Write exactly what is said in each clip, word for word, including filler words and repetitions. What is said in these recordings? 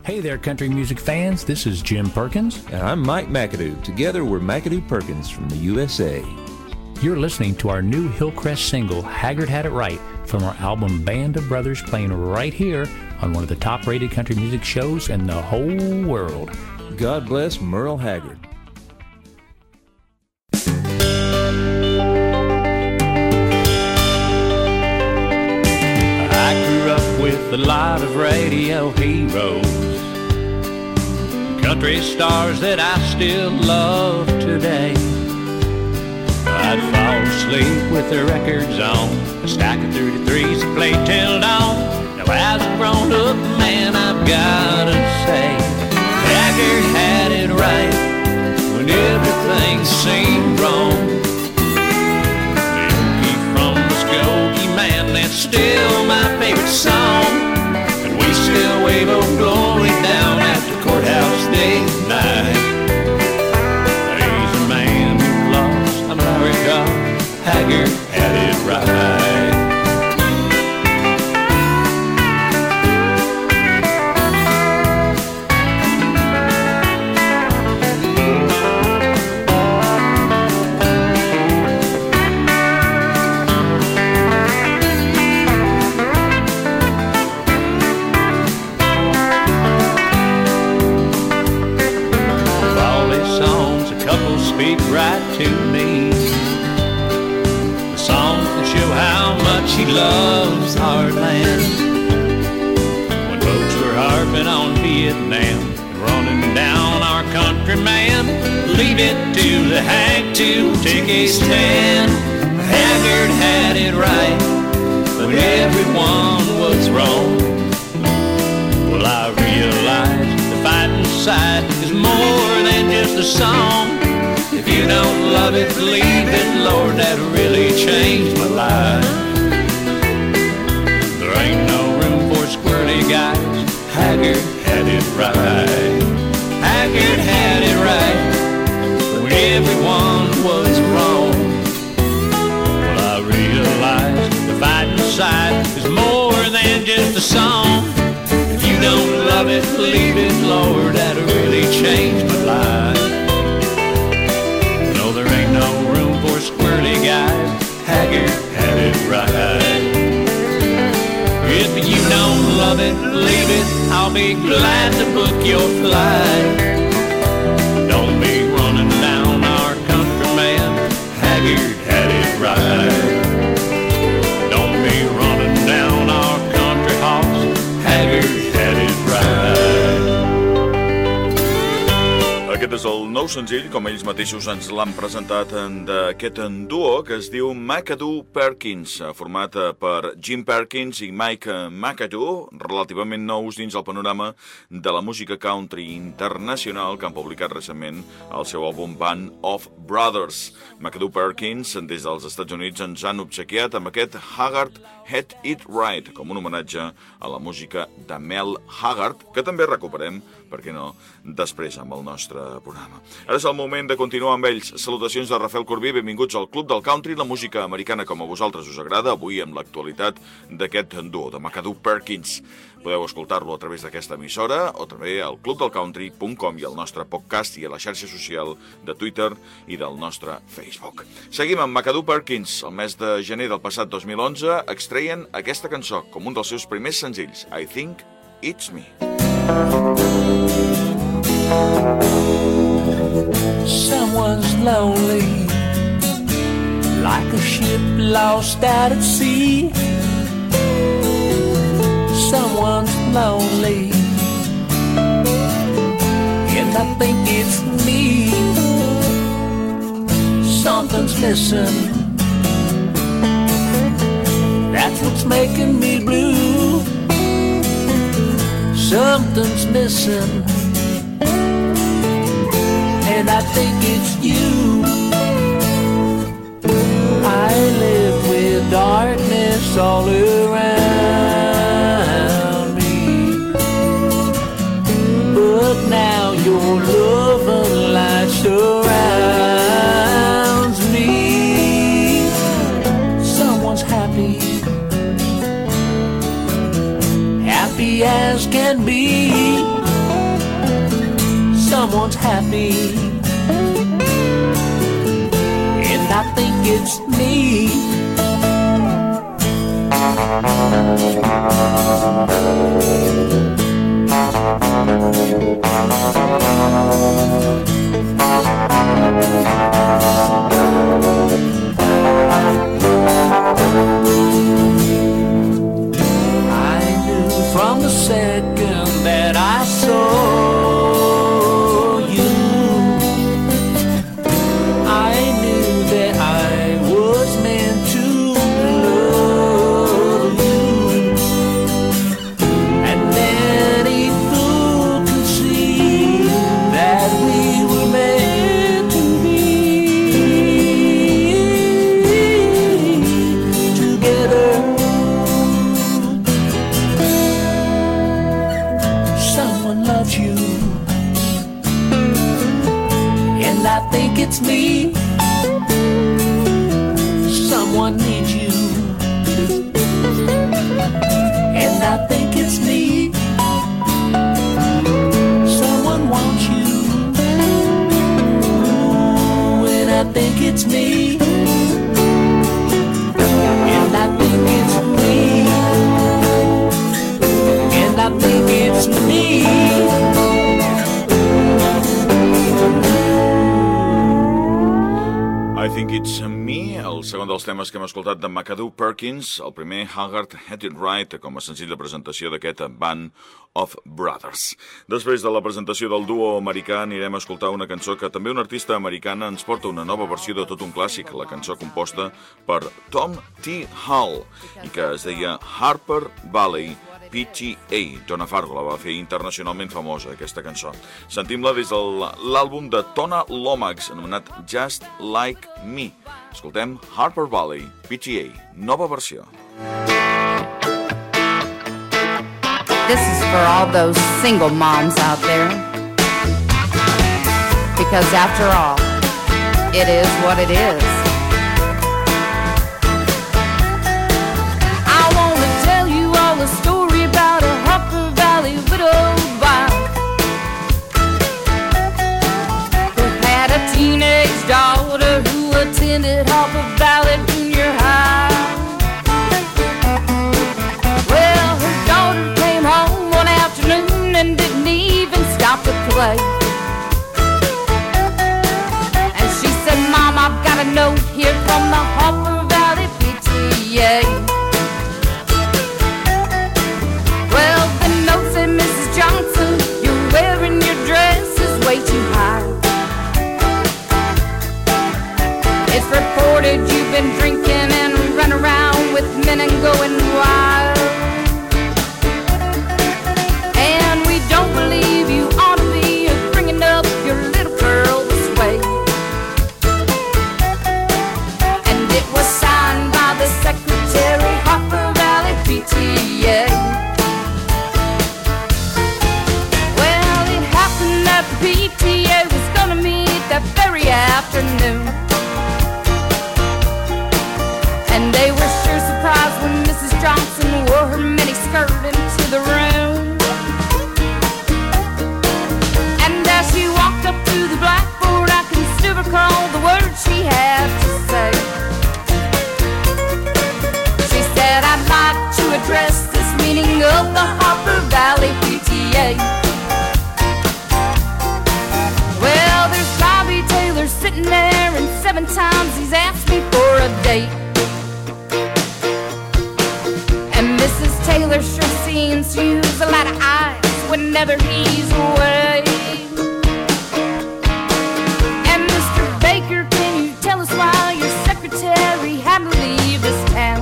Hey there, country music fans. This is Jim Perkins. And I'm Mike McAdoo. Together, we're McAdoo Perkins from the U S A. You're listening to our new Hillcrest single, Haggard Had It Right, from our album Band of Brothers, playing right here on one of the top-rated country music shows in the whole world. God bless Merle Haggard. I grew up with a lot of radio heroes, country stars that I still love today. I'd fall asleep with the records on, a stack of thirty-threes that played till dawn. Now as a grown-up man, I've gotta say, Haggard had it right when everything seemed wrong. Milky from Muskogee, man, that's still my favorite song. And we still wave old glory down at the courthouse day and night. Haggard had it right. Of all these songs, a couple speak right to me. Show how much he loves our land. When folks were harping on Vietnam and running down our countryman, leave it to the hag to take a stand. Haggard had it right, but everyone was wrong. Well, I realized the fighting side is more than just a song. If you don't love it, leave it, Lord, that really changed my life. There ain't no room for squirrely guys. Haggard had it right. Haggard had it right when everyone was wrong. Well, I realized the fighting side is more than just a song. If you don't love it, leave it, Lord, that really changed my life. There ain't no room for squirrely guys. Haggard had it right. If you don't love it, leave it. I'll be glad to book your flight. Don't be running down our countryman. Haggard had it right. Don't be running down our country house. Haggard had it right. Aquest és el nou senzill, com ells mateixos ens l'han presentat, d'aquest duo que es diu McAdoo Perkins, format per Jim Perkins i Mike McAdoo, relativament nous dins el panorama de la música country internacional, que han publicat recentment el seu àlbum Band of Brothers. McAdoo Perkins, des dels Estats Units, ens han obsequiat amb aquest Haggard Had It Right, com un homenatge a la música de Mel Haggard, que també recuperem, per què no, després amb el nostre programa. Ara és el moment de continuar amb ells. Salutacions de Rafael Corbí, benvinguts al Club del Country, la música americana com a vosaltres us agrada, avui amb l'actualitat d'aquest duo, de McAdoo Perkins. Podeu escoltar-lo a través d'aquesta emissora o també al club del country punt com i al nostre podcast i a la xarxa social de Twitter i del nostre Facebook. Seguim amb McAdoo Perkins. El mes de gener del passat dos mil onze extreien aquesta cançó com un dels seus primers senzills, I Think It's Me. Someone's lonely, like a ship lost out at sea. Someone's lonely, and I think it's me. Something's missing, that's what's making me blue. Something's missing, and I think it's you. I live with darkness all around me, but now your loving light surrounds me. Someone's happy, happy as can be. someone's happy, and I think it's me. I knew from the second that I saw you, I knew that I was meant to love you, and any fool could see that we were meant to be together. Someone loves you, and I think it's me. Someone needs you, and I think it's me. Someone wants you, ooh, and I think it's me. And I think it's me. And I think it's me. I Think It's Me, el segon dels temes que hem escoltat de McAdoo Perkins, el primer Haggard Had It Right, com a senzill de presentació d'aquest Band of Brothers. Després de la presentació del duo americà anirem a escoltar una cançó que també una artista americana ens porta una nova versió de tot un clàssic, la cançó composta per Tom T. Hall i que es deia Harper Valley P T A. Donna Fargo la va fer internacionalment famosa, aquesta cançó. Sentim-la des de l'àlbum de Tona Lomax, anomenat Just Like Me. Escoltem Harper Valley P T A, nova versió. This is for all those single moms out there. Because after all, it is what it is. I want to tell you all the story about a Harper Valley widowed wife who had a teenage daughter who attended Harper Valley Junior High. Well, her daughter came home one afternoon and didn't even stop to play. And she said, Mom, I've got a note here from the Harper Valley P T A. Well, the note said, Missus Johnson, you're wearing your dress is way too high. It's reported you've been drinking and run around with men and going wild. And we don't believe you ought to be bringing up your little girl this way. And it was signed by the secretary, Harper Valley P T A. Well, it happened that the P T A was gonna meet that very afternoon. And they were sure surprised when Missus Johnson wore her miniskirt into the room. And as she walked up to the blackboard, I can still recall the words she had to say. She said, I'd like to address this meeting of the Harper Valley P T A. Well, there's Bobby Taylor sitting there, and seven times he's asked me for a date. And Missus Taylor sure seems to use a lot of eyes whenever he's away. And Mister Baker, can you tell us why your secretary had to leave this town?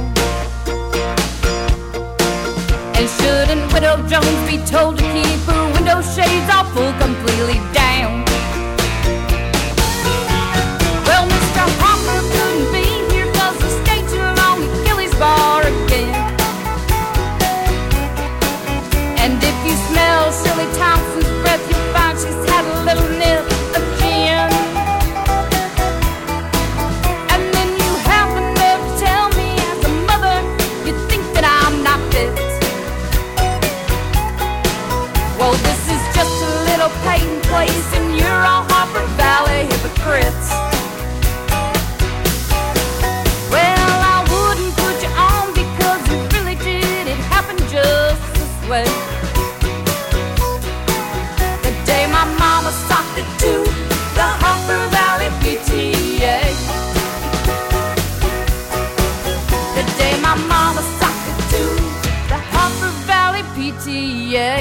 And shouldn't Widow Jones be told to keep her window shades all pulled completely down? Well, Mister Harper couldn't be here 'cause he stayed too long at Gilly's bar again. And if you smell Shirley Thompson's breath, you'll find she's had a little nip of gin. And then you have the nerve to tell me as a mother you think that I'm not fit. Well, this is just a little paper trading place, and you're all Harper Valley hypocrites. Well, I wouldn't put you on because it really did. It happened just this way. The day my mama socked it to the Harper Valley P T A. The day my mama socked it to the Harper Valley P T A.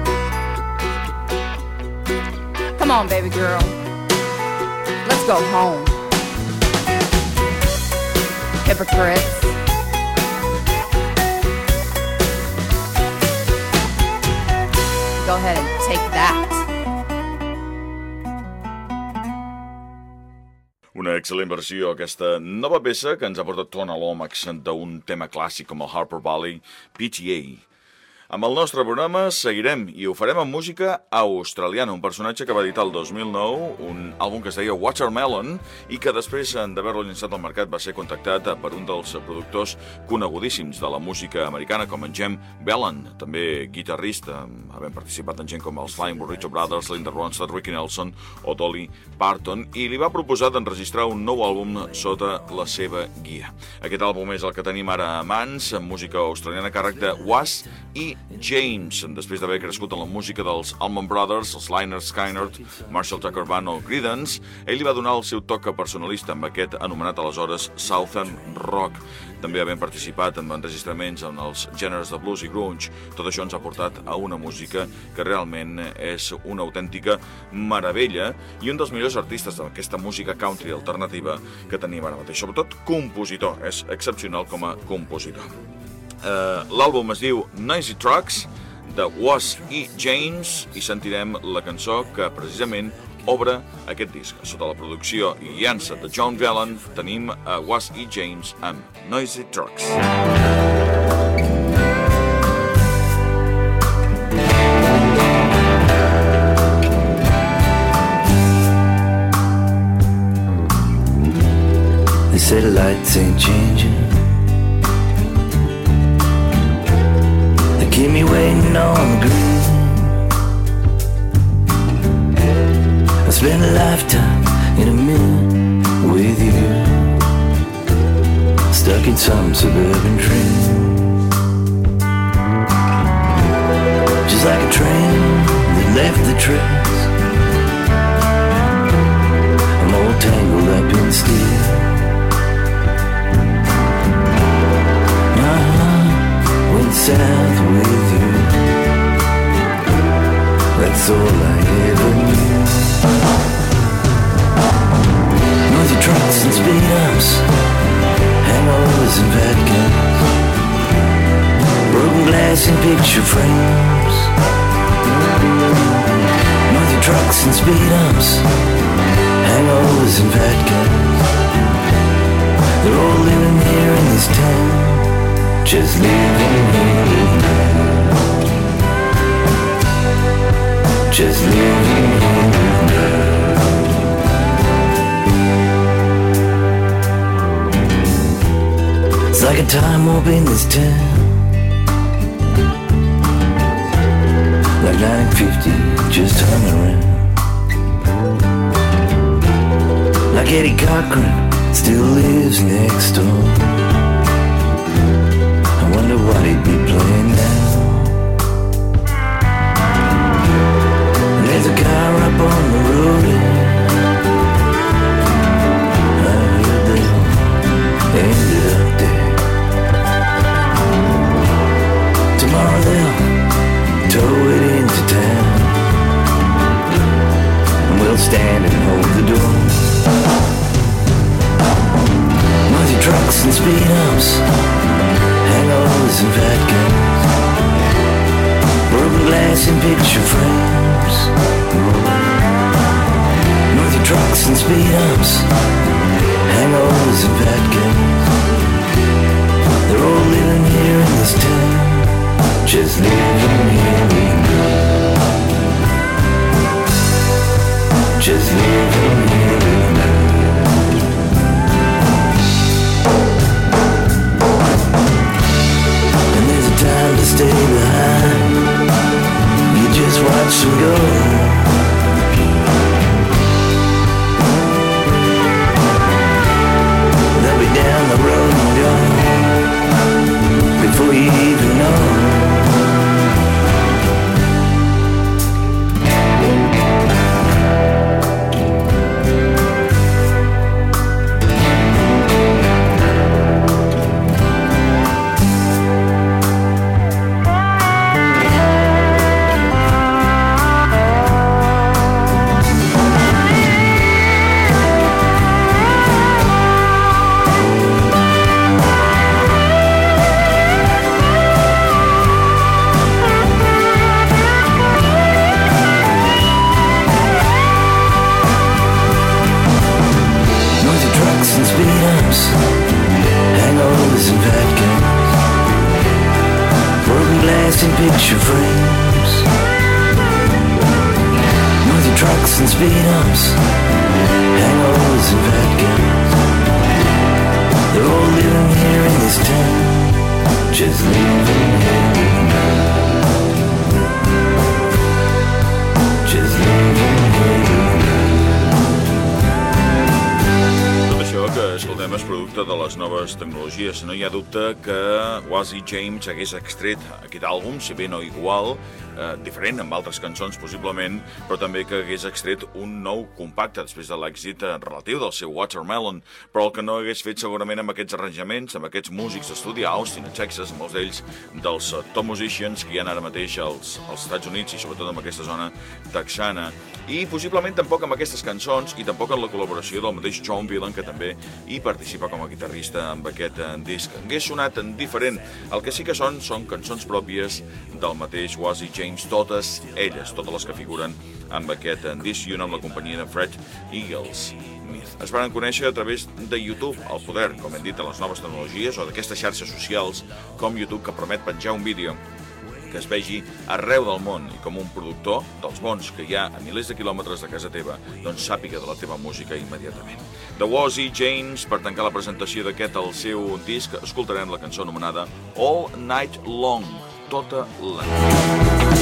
Come on, baby girl, let's go home. Hypocrites. Go ahead and take that. Una excel·lent versió, aquesta nova peça que ens ha portat Tona Lomax d'un tema clàssic com el Harper Valley P T A. Amb el nostre programa seguirem i ho farem amb música australiana, un personatge que va editar el dos mil nou un àlbum que es deia Watermelon i que després d'haver-lo llançat al mercat va ser contactat per un dels productors conegudíssims de la música americana com en Jem Bellan, també guitarrista, havent participat en gent com els Flying Burrito Brothers, Linda Ronstadt, Ricky Nelson o Dolly Parton, i li va proposar d'enregistrar un nou àlbum sota la seva guia. Aquest àlbum és el que tenim ara a mans, amb música australiana a càrrec de Was i James, després d'haver crescut en la música dels Allman Brothers, els Lynyrd Skynyrd, Marshall Tucker Band o Creedence, ell li va donar el seu toc personalista amb aquest anomenat aleshores Southern Rock. També havent participat en enregistraments en els gèneres de blues i grunge, tot això ens ha portat a una música que realment és una autèntica meravella i un dels millors artistes d'aquesta música country alternativa que tenim ara mateix. Sobretot compositor, és excepcional com a compositor. Uh, L'àlbum es diu Noisy Trucks, de Was i James, i sentirem la cançó que precisament obre aquest disc. Sota la producció i llança de John Bellan tenim a Was i James amb Noisy Trucks. They say the lights ain't changing. Keep me waiting on the green. I spent a lifetime in a minute with you, stuck in some suburban dream. Just like a train that left the tracks, I'm all tangled up in steel. South with you, that's all I ever knew. Noisy trucks and speed ups, hangovers and Vaticans, broken glass and picture frames. Noisy trucks and speed ups, hangovers and Vaticans, they're all living here in this town. Just living here with me. Just living here with me. It's like a time warp in this town, like nine fifty just hung around, like Eddie Cochran still lives next door. I wonder what he'd be playing now. And there's a car up on the road, I heard they all ended up dead. Tomorrow they'll tow it into town, and we'll stand and hold the door. Noisy trucks and speed ups, hangovers and Vaticans, broken glass and picture frames. Noisy trucks and speed ups, hangovers and Vaticans, they're all living here in this town. Just living here with me. Just living here with me. Time to stay behind, you just watch them go. picture frames with the trucks and speed ups, hangovers and Vatican. They're all living here in this town, just living here. Just living here. Tot això que escoltem és producte de les noves tecnologies. No hi ha dubte que Wazzy James hagués extret aquest àlbum, si bé no igual, eh, diferent amb altres cançons possiblement, però també que hagués extret un nou compacte després de l'èxit relatiu del seu Watermelon, però el que no hagués fet segurament amb aquests arranjaments, amb aquests músics d'estudi a Austin, a Texas, molts d'ells dels top musicians que hi ha ara mateix als, als Estats Units i sobretot en aquesta zona texana, i possiblement tampoc amb aquestes cançons i tampoc amb la col·laboració del mateix John Whelan, que també hi participa com a guitarrista amb aquest disc. Hagués sonat diferent. El que sí que són són cançons pròpies del mateix Wazzy James, totes elles, totes les que figuren amb aquest disc, i una amb la companyia de Fred Eagles. Es van conèixer a través de YouTube, el poder, com hem dit, de les noves tecnologies o d'aquestes xarxes socials com YouTube, que permet penjar un vídeo que es vegi arreu del món, i com un productor dels bons que hi ha a milers de quilòmetres de casa teva, doncs sàpiga de la teva música immediatament. The Wazzy James, per tancar la presentació d'aquest al seu disc, escoltarem la cançó anomenada All Night Long, tota la nit.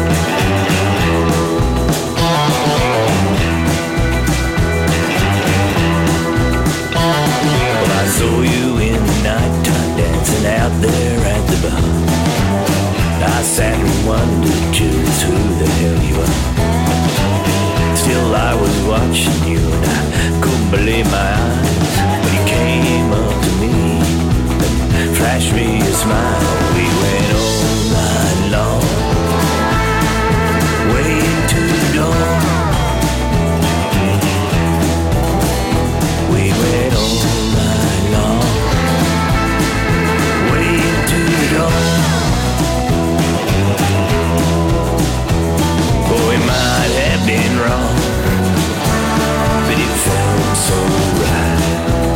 Well, I saw you in the nighttime dancing out there at the bar. I sat and wondered just who the hell you are. Still I was watching you and I couldn't believe my eyes when you came up to me and flashed me a smile. We went all night long, way into the dawn. We went all night long, way into the dawn. We might have been wrong, but it felt so right.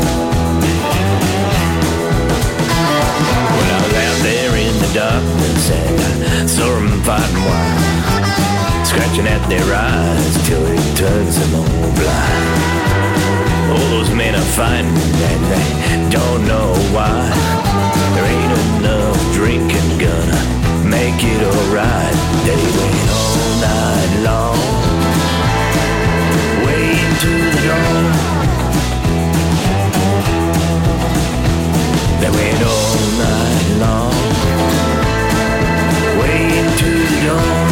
When I was out there in the darkness and I saw them fighting wild, scratching at their eyes till it turns them all blind. All those men are fighting and they don't know why. There ain't enough drinking gonna make it alright. They went all night long, way into the dawn. They went all night long, way into the dawn.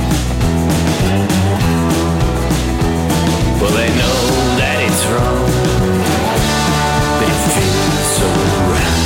Well, they know that it's wrong, but it feels so right.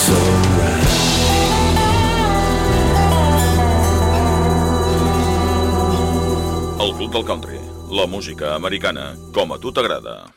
so right. El Club del Country, la música americana com a tu t'agrada.